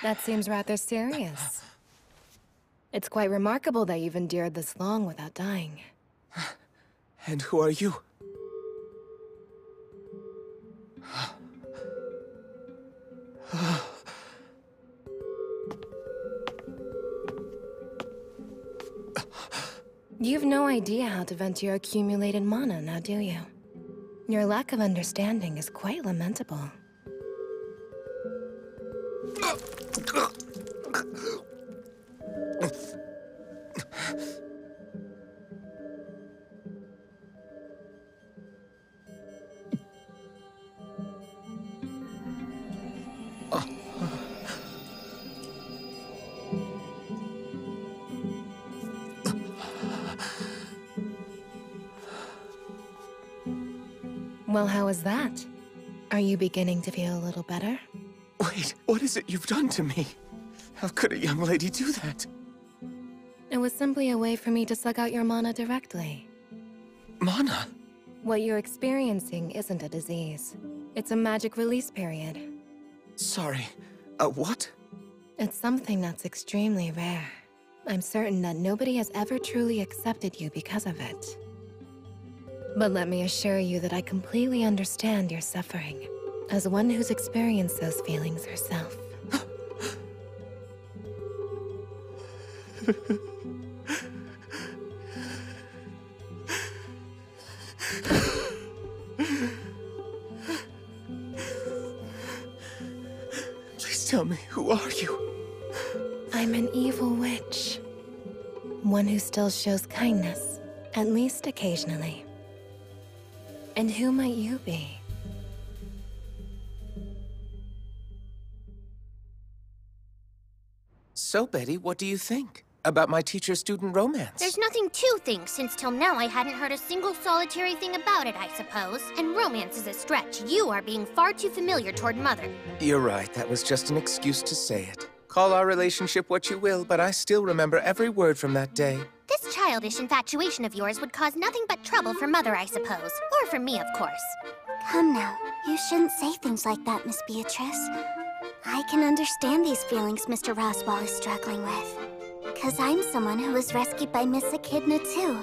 That seems rather serious. It's quite remarkable that you've endured this long without dying. And who are you? You've no idea how to vent your accumulated mana, now do you? Your lack of understanding is quite lamentable. Well, how is that? Are you beginning to feel a little better? Wait, what is it you've done to me? How could a young lady do that? It was simply a way for me to suck out your mana directly. Mana? What you're experiencing isn't a disease. It's a magic release period. Sorry, what? It's something that's extremely rare. I'm certain that nobody has ever truly accepted you because of it. But let me assure you that I completely understand your suffering, as one who's experienced those feelings herself. Please tell me, who are you? I'm an evil witch. One who still shows kindness, at least occasionally. And who might you be? So, Betty, what do you think about my teacher-student romance? There's nothing to think, since till now I hadn't heard a single solitary thing about it, I suppose. And romance is a stretch. You are being far too familiar toward Mother. You're right, that was just an excuse to say it. Call our relationship what you will, but I still remember every word from that day. This childish infatuation of yours would cause nothing but trouble for Mother, I suppose. Or for me, of course. Come now, you shouldn't say things like that, Miss Beatrice. I can understand these feelings Mr. Roswaal is struggling with. 'Cause I'm someone who was rescued by Miss Echidna, too.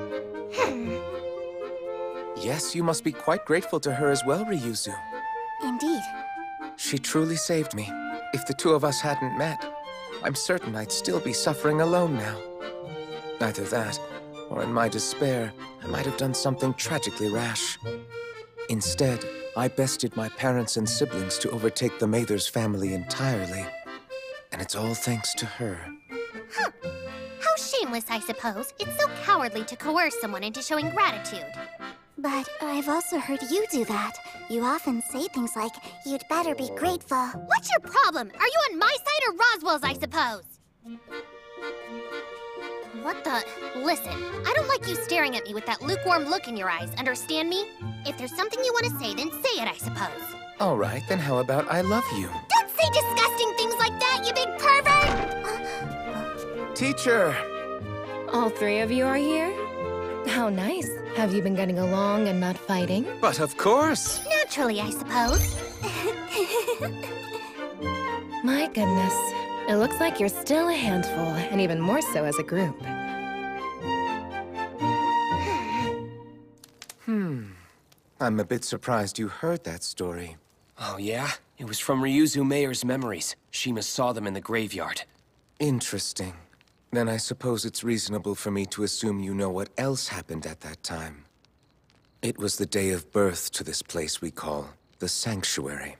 Yes, you must be quite grateful to her as well, Ryuzu. Indeed. She truly saved me. If the two of us hadn't met, I'm certain I'd still be suffering alone now. Either that, or in my despair, I might have done something tragically rash. Instead, I bested my parents and siblings to overtake the Mathers family entirely. And it's all thanks to her. Huh. How shameless, I suppose. It's so cowardly to coerce someone into showing gratitude. But I've also heard you do that. You often say things like, you'd better be grateful. What's your problem? Are you on my side or Roswell's, I suppose? What the? Listen, I don't like you staring at me with that lukewarm look in your eyes, understand me? If there's something you want to say, then say it, I suppose. All right, then how about I love you? Don't say disgusting things like that, you big pervert! Teacher! All three of you are here? How nice. Have you been getting along and not fighting? But of course! Naturally, I suppose. My goodness. It looks like you're still a handful, and even more so as a group. I'm a bit surprised you heard that story. Oh, yeah? It was from Ryuzu Mayer's memories. Shima saw them in the graveyard. Interesting. Then I suppose it's reasonable for me to assume you know what else happened at that time. It was the day of birth to this place we call the Sanctuary.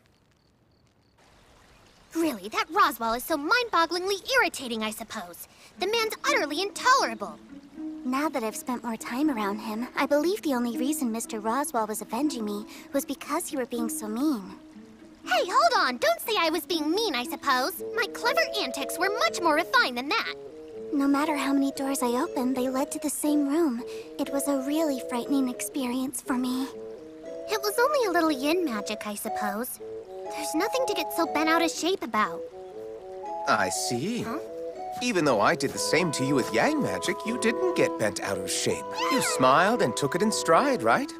Really, that Roswaal is so mind-bogglingly irritating, I suppose. The man's utterly intolerable. Now that I've spent more time around him, I believe the only reason Mr. Roswaal was avenging me was because you were being so mean. Hey, hold on! Don't say I was being mean, I suppose. My clever antics were much more refined than that. No matter how many doors I opened, they led to the same room. It was a really frightening experience for me. It was only a little yin magic, I suppose. There's nothing to get so bent out of shape about. I see. Huh? Even though I did the same to you with Yang magic, you didn't get bent out of shape. You smiled and took it in stride, right?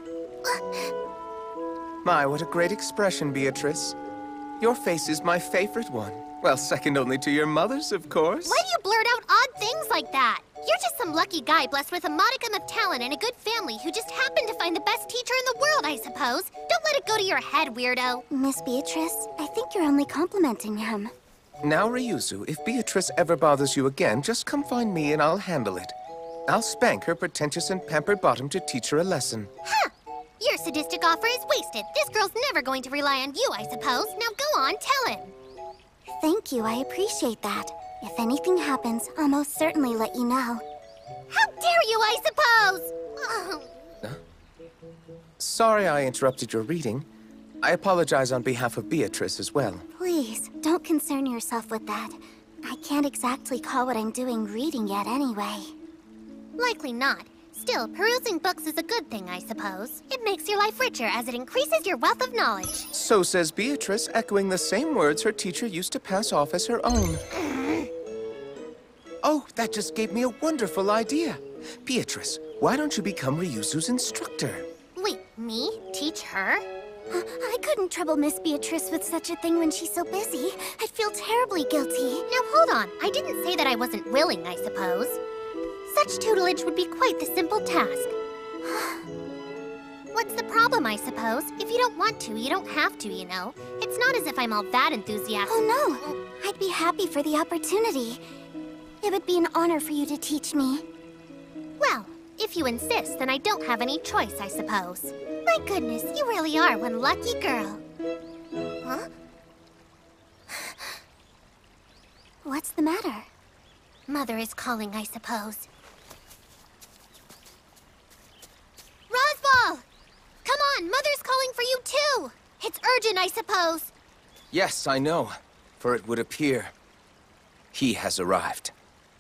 My, what a great expression, Beatrice. Your face is my favorite one. Well, second only to your mother's, of course. Why do you blurt out odd things like that? You're just some lucky guy blessed with a modicum of talent and a good family who just happened to find the best teacher in the world, I suppose. Don't let it go to your head, weirdo. Miss Beatrice, I think you're only complimenting him. Now, Ryuzu, if Beatrice ever bothers you again, just come find me and I'll handle it. I'll spank her pretentious and pampered bottom to teach her a lesson. Huh! Your sadistic offer is wasted. This girl's never going to rely on you, I suppose. Now go on, tell him. Thank you, I appreciate that. If anything happens, I'll most certainly let you know. How dare you, I suppose! Oh. Sorry I interrupted your reading. I apologize on behalf of Beatrice as well. Please, don't concern yourself with that. I can't exactly call what I'm doing reading yet anyway. Likely not. Still, perusing books is a good thing, I suppose. It makes your life richer as it increases your wealth of knowledge. So says Beatrice, echoing the same words her teacher used to pass off as her own. Oh, that just gave me a wonderful idea. Beatrice, why don't you become Ryuzu's instructor? Wait, me? Teach her? I couldn't trouble Miss Beatrice with such a thing when she's so busy. I'd feel terribly guilty. Now hold on, I didn't say that I wasn't willing, I suppose. Such tutelage would be quite the simple task. What's the problem, I suppose? If you don't want to, you don't have to, you know. It's not as if I'm all that enthusiastic. Oh no, I'd be happy for the opportunity. It would be an honor for you to teach me. Well, if you insist, then I don't have any choice, I suppose. My goodness, you really are one lucky girl. Huh? What's the matter? Mother is calling, I suppose. Roswaal! Come on, Mother's calling for you too! It's urgent, I suppose. Yes, I know. For it would appear he has arrived.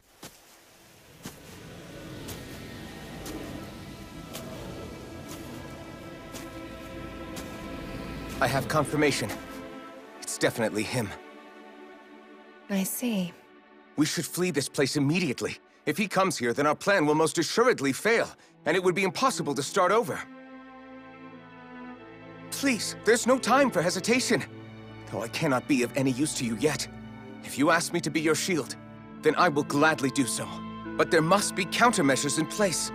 I have confirmation. It's definitely him. I see. We should flee this place immediately. If he comes here, then our plan will most assuredly fail, and it would be impossible to start over. Please, there's no time for hesitation. Though I cannot be of any use to you yet. If you ask me to be your shield, then I will gladly do so. But there must be countermeasures in place.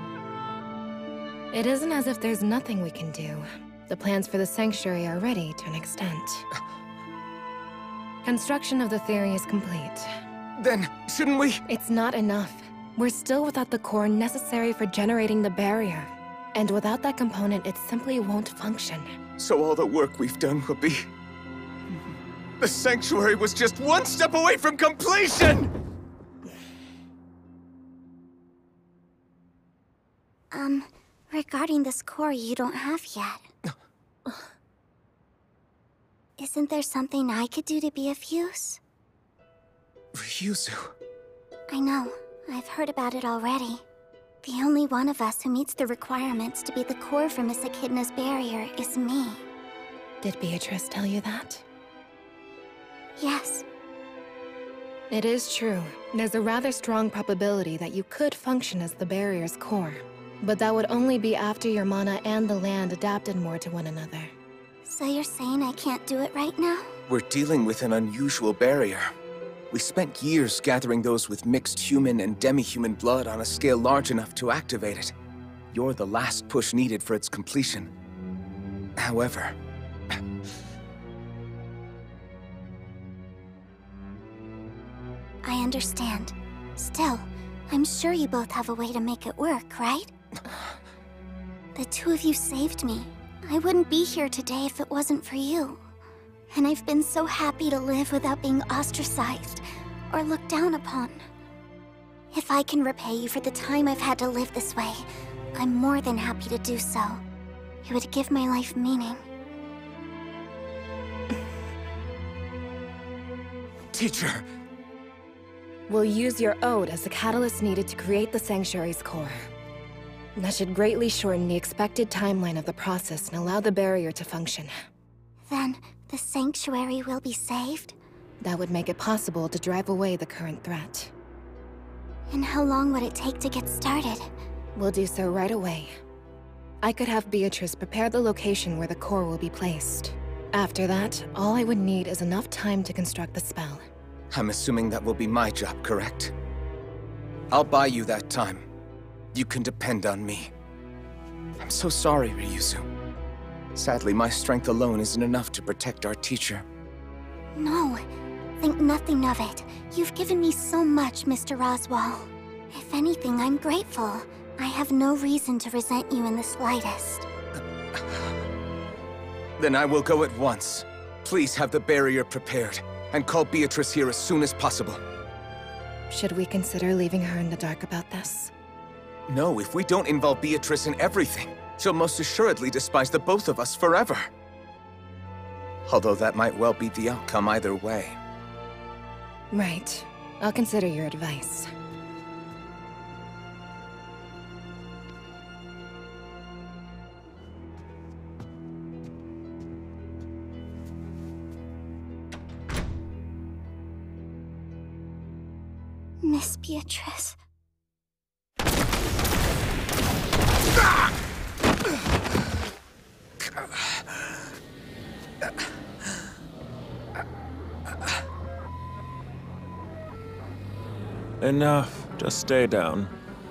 It isn't as if there's nothing we can do. The plans for the Sanctuary are ready to an extent. Construction of the theory is complete. Then, shouldn't we? It's not enough. We're still without the core necessary for generating the barrier. And without that component, it simply won't function. So all the work we've done will be... The Sanctuary was just one step away from completion! Regarding this core you don't have yet. Isn't there something I could do to be of use? Ryuzu... I know. I've heard about it already. The only one of us who meets the requirements to be the core for Miss Echidna's barrier is me. Did Beatrice tell you that? Yes. It is true. There's a rather strong probability that you could function as the barrier's core. But that would only be after your mana and the land adapted more to one another. So you're saying I can't do it right now? We're dealing with an unusual barrier. We spent years gathering those with mixed human and demi-human blood on a scale large enough to activate it. You're the last push needed for its completion. However... I understand. Still, I'm sure you both have a way to make it work, right? The two of you saved me. I wouldn't be here today if it wasn't for you. And I've been so happy to live without being ostracized or looked down upon. If I can repay you for the time I've had to live this way, I'm more than happy to do so. It would give my life meaning. Teacher! We'll use your ode as the catalyst needed to create the Sanctuary's core. That should greatly shorten the expected timeline of the process and allow the barrier to function. Then, the Sanctuary will be saved? That would make it possible to drive away the current threat. And how long would it take to get started? We'll do so right away. I could have Beatrice prepare the location where the core will be placed. After that, all I would need is enough time to construct the spell. I'm assuming that will be my job, correct? I'll buy you that time. You can depend on me. I'm so sorry, Ryuzu. Sadly, my strength alone isn't enough to protect our teacher. No, think nothing of it. You've given me so much, Mr. Roswaal. If anything, I'm grateful. I have no reason to resent you in the slightest. Then I will go at once. Please have the barrier prepared, and call Beatrice here as soon as possible. Should we consider leaving her in the dark about this? No, if we don't involve Beatrice in everything, she'll most assuredly despise the both of us forever. Although that might well be the outcome either way. Right. I'll consider your advice. Miss Beatrice. Enough. Just stay down.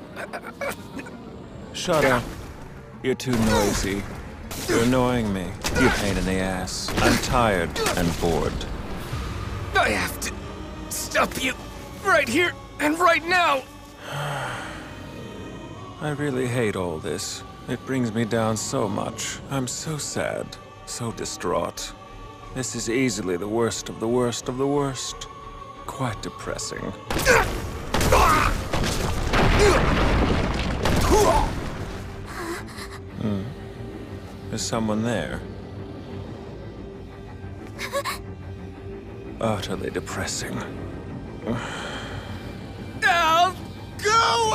Shut up. You're too noisy. You're annoying me. You pain in the ass. I'm tired and bored. I have to stop you right here and right now! I really hate all this. It brings me down so much. I'm so sad, so distraught. This is easily the worst of the worst of the worst. Quite depressing. Is someone there? Utterly depressing. Now, go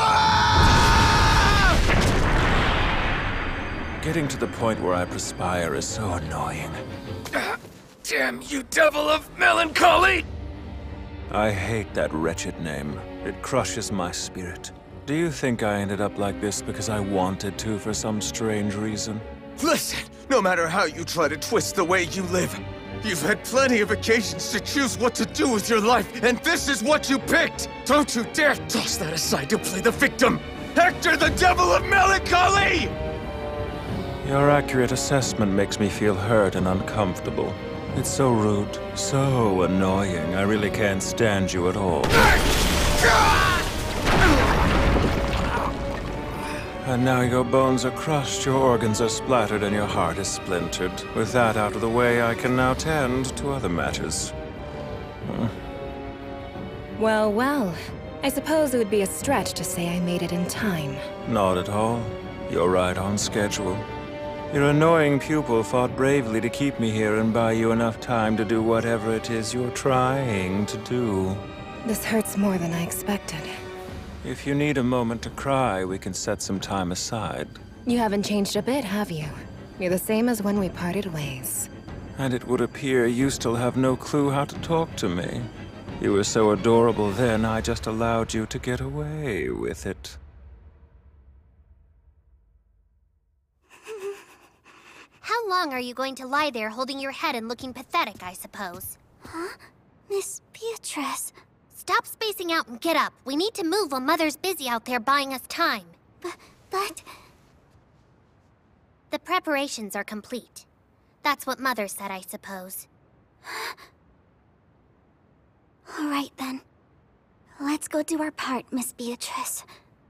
Getting to the point where I perspire is so annoying. Damn you, devil of melancholy! I hate that wretched name. It crushes my spirit. Do you think I ended up like this because I wanted to for some strange reason? Listen, no matter how you try to twist the way you live, you've had plenty of occasions to choose what to do with your life, and this is what you picked! Don't you dare toss that aside to play the victim! Hector, the devil of melancholy! Your accurate assessment makes me feel hurt and uncomfortable. It's so rude, so annoying. I really can't stand you at all. And now your bones are crushed, your organs are splattered, and your heart is splintered. With that out of the way, I can now tend to other matters. Well, well. I suppose it would be a stretch to say I made it in time. Not at all. You're right on schedule. Your annoying pupil fought bravely to keep me here and buy you enough time to do whatever it is you're trying to do. This hurts more than I expected. If you need a moment to cry, we can set some time aside. You haven't changed a bit, have you? You're the same as when we parted ways. And it would appear you still have no clue how to talk to me. You were so adorable then, I just allowed you to get away with it. How long are you going to lie there holding your head and looking pathetic, I suppose? Huh? Miss Beatrice. Stop spacing out and get up. We need to move while Mother's busy out there buying us time. But... The preparations are complete. That's what Mother said, I suppose. All right, then. Let's go do our part, Miss Beatrice.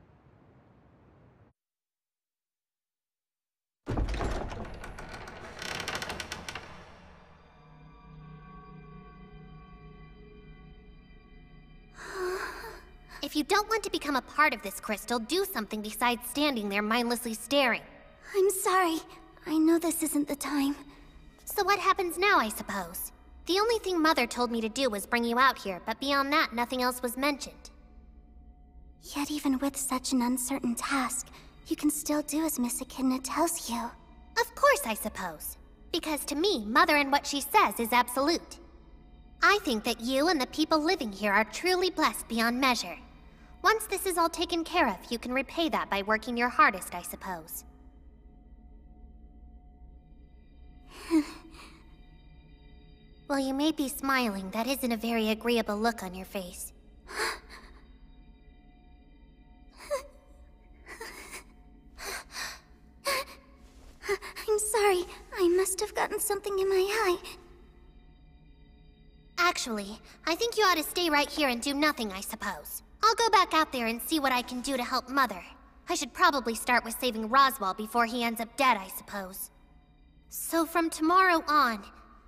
If you don't want to become a part of this crystal, do something besides standing there mindlessly staring. I'm sorry. I know this isn't the time. So what happens now, I suppose? The only thing Mother told me to do was bring you out here, but beyond that, nothing else was mentioned. Yet even with such an uncertain task, you can still do as Miss Echidna tells you. Of course, I suppose. Because to me, Mother and what she says is absolute. I think that you and the people living here are truly blessed beyond measure. Once this is all taken care of, you can repay that by working your hardest, I suppose. Well, you may be smiling. That isn't a very agreeable look on your face. I'm sorry. I must have gotten something in my eye. Actually, I think you ought to stay right here and do nothing, I suppose. I'll go back out there and see what I can do to help Mother. I should probably start with saving Roswaal before he ends up dead, I suppose. So from tomorrow on...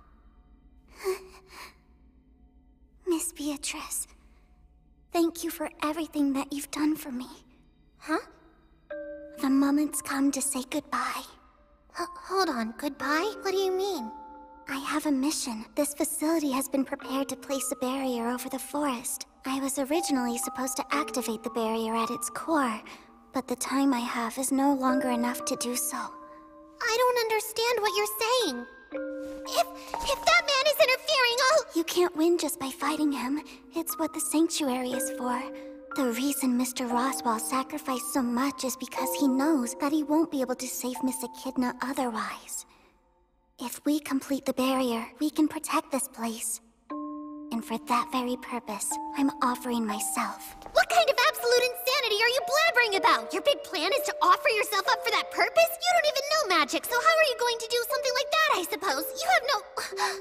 Miss Beatrice, thank you for everything that you've done for me. Huh? The moment's come to say goodbye. Hold on, goodbye? What do you mean? I have a mission. This facility has been prepared to place a barrier over the forest. I was originally supposed to activate the barrier at its core, but the time I have is no longer enough to do so. I don't understand what you're saying. If that man is interfering, I'll... You can't win just by fighting him. It's what the sanctuary is for. The reason Mr. Roswaal sacrificed so much is because he knows that he won't be able to save Miss Echidna otherwise. If we complete the barrier, we can protect this place. And for that very purpose, I'm offering myself. What kind of absolute insanity are you blabbering about? Your big plan is to offer yourself up for that purpose? You don't even know magic, so how are you going to do something like that, I suppose? You have no...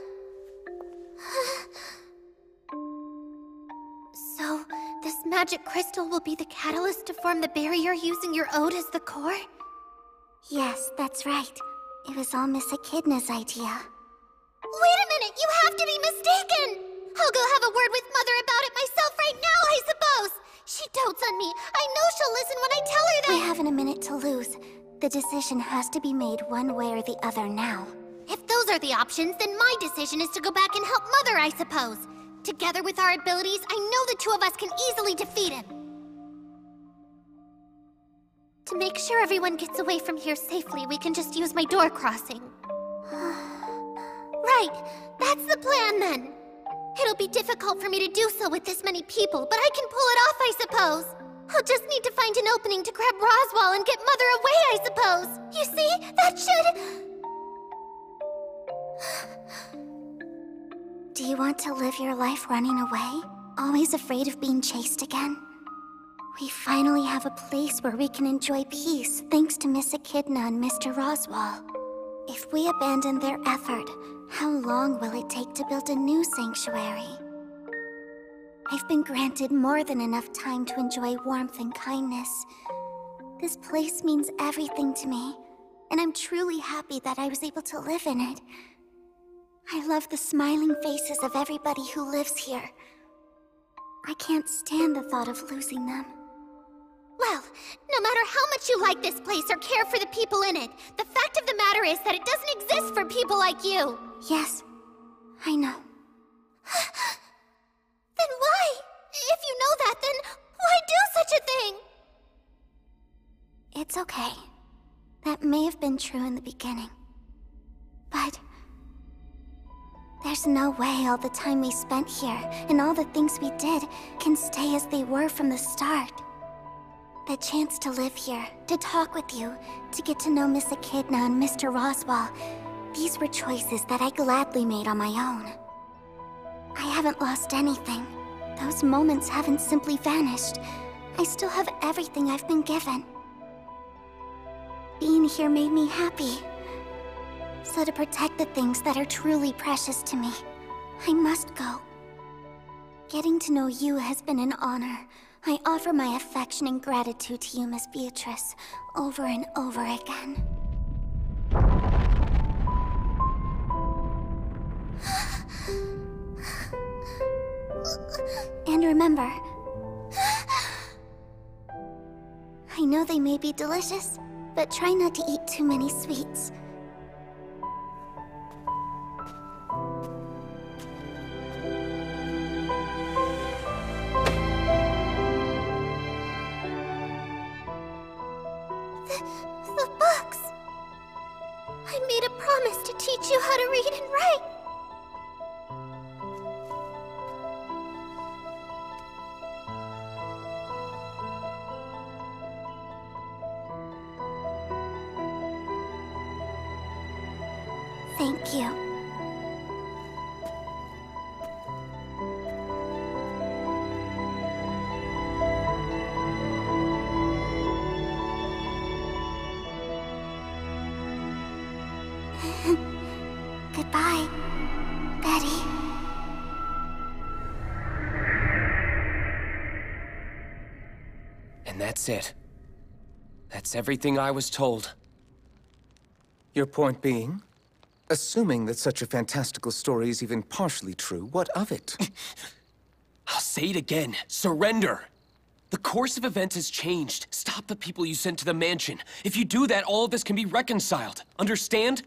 So, this magic crystal will be the catalyst to form the barrier using your ode as the core? Yes, that's right. It was all Miss Echidna's idea. Wait a minute! You have to be mistaken! I'll go have a word with Mother about it myself right now, I suppose! She dotes on me. I know she'll listen when I tell her that— We haven't a minute to lose. The decision has to be made one way or the other now. If those are the options, then my decision is to go back and help Mother, I suppose. Together with our abilities, I know the two of us can easily defeat him. To make sure everyone gets away from here safely, we can just use my door crossing. Right, that's the plan then. It'll be difficult for me to do so with this many people, but I can pull it off, I suppose. I'll just need to find an opening to grab Roswaal and get Mother away, I suppose. You see, that should... Do you want to live your life running away? Always afraid of being chased again? We finally have a place where we can enjoy peace thanks to Miss Echidna and Mr. Roswaal. If we abandon their effort, how long will it take to build a new sanctuary? I've been granted more than enough time to enjoy warmth and kindness. This place means everything to me, and I'm truly happy that I was able to live in it. I love the smiling faces of everybody who lives here. I can't stand the thought of losing them. Well, no matter how much you like this place or care for the people in it, the fact of the matter is that it doesn't exist for people like you. Yes, I know. Then why? If you know that, then why do such a thing? It's okay. That may have been true in the beginning. But there's no way all the time we spent here and all the things we did can stay as they were from the start. The chance to live here, to talk with you, to get to know Miss Echidna and Mr. Roswaal, these were choices that I gladly made on my own. I haven't lost anything. Those moments haven't simply vanished. I still have everything I've been given. Being here made me happy. So to protect the things that are truly precious to me, I must go. Getting to know you has been an honor. I offer my affection and gratitude to you, Miss Beatrice, over and over again. And remember, I know they may be delicious, but try not to eat too many sweets. The books! I made a promise to teach you how to read and write. Thank you. And that's it. That's everything I was told. Your point being? Assuming that such a fantastical story is even partially true, what of it? I'll say it again. Surrender! The course of events has changed. Stop the people you sent to the mansion. If you do that, all of this can be reconciled. Understand?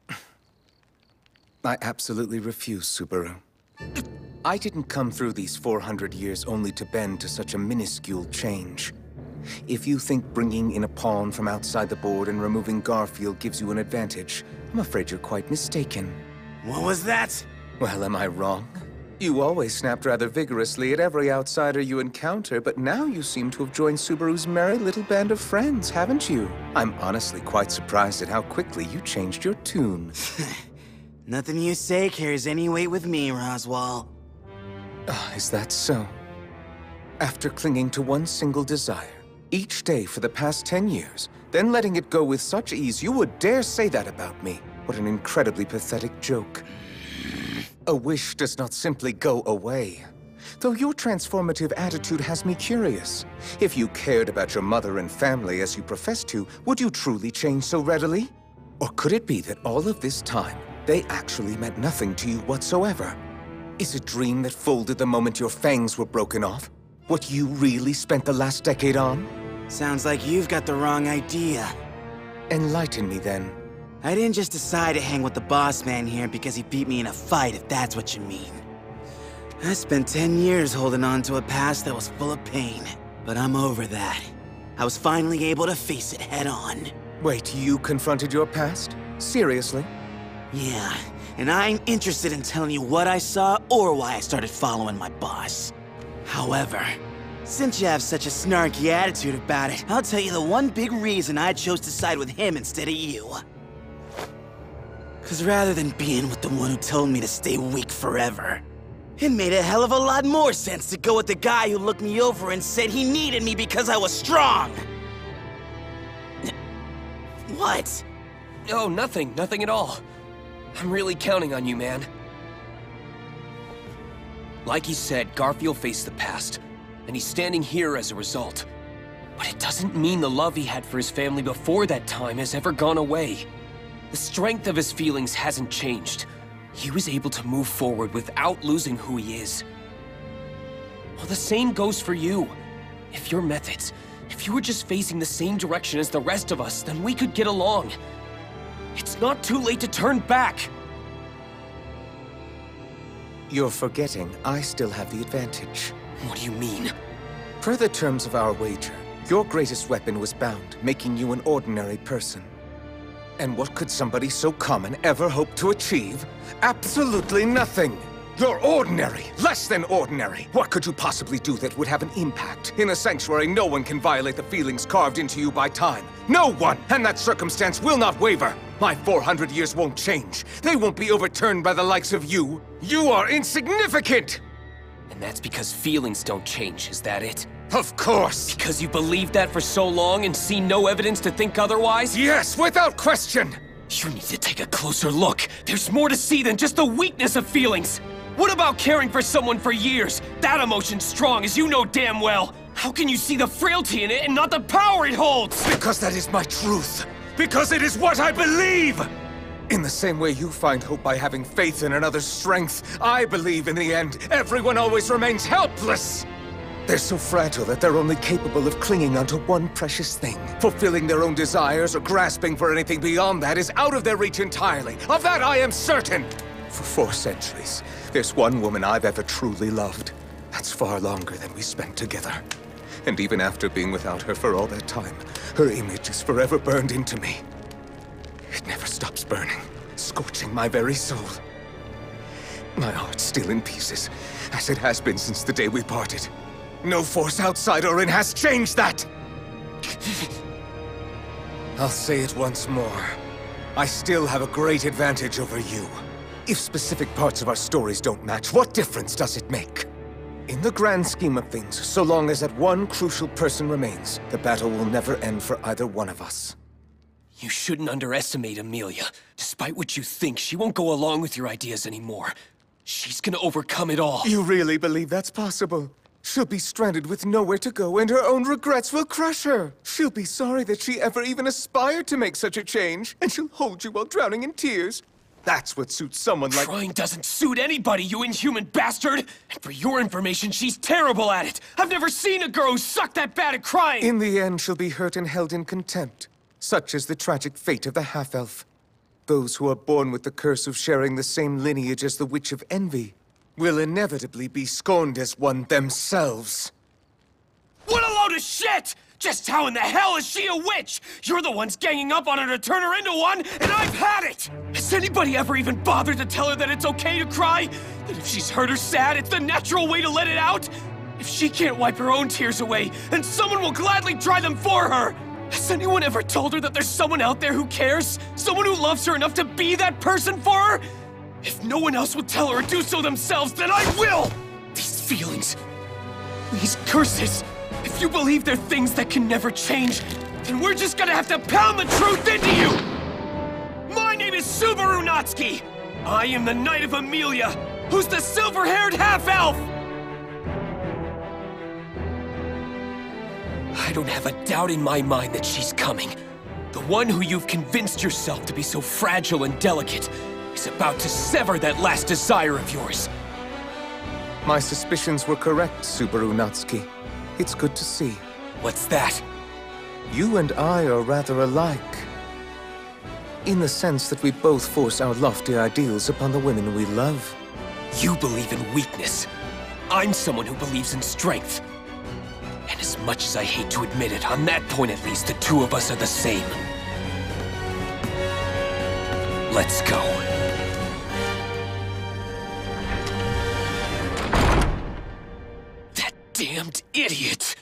I absolutely refuse, Subaru. I didn't come through these 400 years only to bend to such a minuscule change. If you think bringing in a pawn from outside the board and removing Garfield gives you an advantage, I'm afraid you're quite mistaken. What was that? Well, am I wrong? You always snapped rather vigorously at every outsider you encounter, but now you seem to have joined Subaru's merry little band of friends, haven't you? I'm honestly quite surprised at how quickly you changed your tune. Nothing you say carries any weight with me, Roswaal. Is that so? After clinging to one single desire, each day for the past 10 years, then letting it go with such ease, you would dare say that about me? What an incredibly pathetic joke. A wish does not simply go away. Though your transformative attitude has me curious. If you cared about your mother and family as you profess to, would you truly change so readily? Or could it be that all of this time, they actually meant nothing to you whatsoever? Is a dream that folded the moment your fangs were broken off what you really spent the last decade on? Sounds like you've got the wrong idea. Enlighten me then. I didn't just decide to hang with the boss man here because he beat me in a fight, if that's what you mean. I spent 10 years holding on to a past that was full of pain, but I'm over that. I was finally able to face it head on. Wait, you confronted your past? Seriously? Yeah, and I ain't interested in telling you what I saw or why I started following my boss. However, since you have such a snarky attitude about it, I'll tell you the one big reason I chose to side with him instead of you. 'Cause rather than being with the one who told me to stay weak forever, it made a hell of a lot more sense to go with the guy who looked me over and said he needed me because I was strong. What? Oh, nothing. Nothing at all. I'm really counting on you, man. Like he said, Garfield faced the past, and he's standing here as a result. But it doesn't mean the love he had for his family before that time has ever gone away. The strength of his feelings hasn't changed. He was able to move forward without losing who he is. Well, the same goes for you. If your methods, if you were just facing the same direction as the rest of us, then we could get along. It's not too late to turn back! You're forgetting I still have the advantage. What do you mean? Per the terms of our wager, your greatest weapon was bound, making you an ordinary person. And what could somebody so common ever hope to achieve? Absolutely nothing! You're ordinary, less than ordinary. What could you possibly do that would have an impact? In a sanctuary, no one can violate the feelings carved into you by time. No one! And that circumstance will not waver. My 400 years won't change. They won't be overturned by the likes of you. You are insignificant! And that's because feelings don't change, is that it? Of course! Because you believed that for so long and seen no evidence to think otherwise? Yes, without question! You need to take a closer look. There's more to see than just the weakness of feelings. What about caring for someone for years? That emotion's strong, as you know damn well. How can you see the frailty in it and not the power it holds? Because that is my truth. Because it is what I believe! In the same way you find hope by having faith in another's strength, I believe in the end, everyone always remains helpless! They're so fragile that they're only capable of clinging onto one precious thing. Fulfilling their own desires or grasping for anything beyond that is out of their reach entirely. Of that I am certain! For 4 centuries, there's one woman I've ever truly loved. That's far longer than we spent together. And even after being without her for all that time, her image is forever burned into me. It never stops burning, scorching my very soul. My heart's still in pieces, as it has been since the day we parted. No force outside or in has changed that! I'll say it once more. I still have a great advantage over you. If specific parts of our stories don't match, what difference does it make? In the grand scheme of things, so long as that one crucial person remains, the battle will never end for either one of us. You shouldn't underestimate Amelia. Despite what you think, she won't go along with your ideas anymore. She's gonna overcome it all. You really believe that's possible? She'll be stranded with nowhere to go, and her own regrets will crush her. She'll be sorry that she ever even aspired to make such a change, and she'll hold you while drowning in tears. That's what suits someone like— Crying doesn't suit anybody, you inhuman bastard! And for your information, she's terrible at it! I've never seen a girl who sucked that bad at crying! In the end, she'll be hurt and held in contempt. Such is the tragic fate of the half-elf. Those who are born with the curse of sharing the same lineage as the Witch of Envy will inevitably be scorned as one themselves. What a load of shit! Just how in the hell is she a witch? You're the ones ganging up on her to turn her into one, and I've had it! Has anybody ever even bothered to tell her that it's okay to cry? That if she's hurt or sad, it's the natural way to let it out? If she can't wipe her own tears away, then someone will gladly dry them for her! Has anyone ever told her that there's someone out there who cares? Someone who loves her enough to be that person for her? If no one else will tell her or do so themselves, then I will! These feelings, these curses, if you believe they're things that can never change, then we're just gonna have to pound the truth into you! My name is Subaru Natsuki! I am the Knight of Amelia, who's the silver-haired half-elf! I don't have a doubt in my mind that she's coming. The one who you've convinced yourself to be so fragile and delicate is about to sever that last desire of yours. My suspicions were correct, Subaru Natsuki. It's good to see. What's that? You and I are rather alike. In the sense that we both force our lofty ideals upon the women we love. You believe in weakness. I'm someone who believes in strength. And as much as I hate to admit it, on that point at least, the two of us are the same. Let's go. That damned idiot!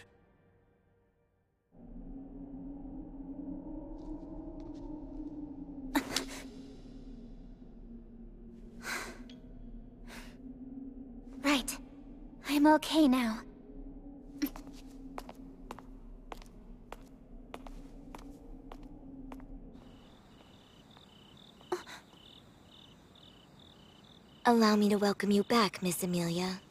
Right. I'm okay now. Allow me to welcome you back, Miss Amelia.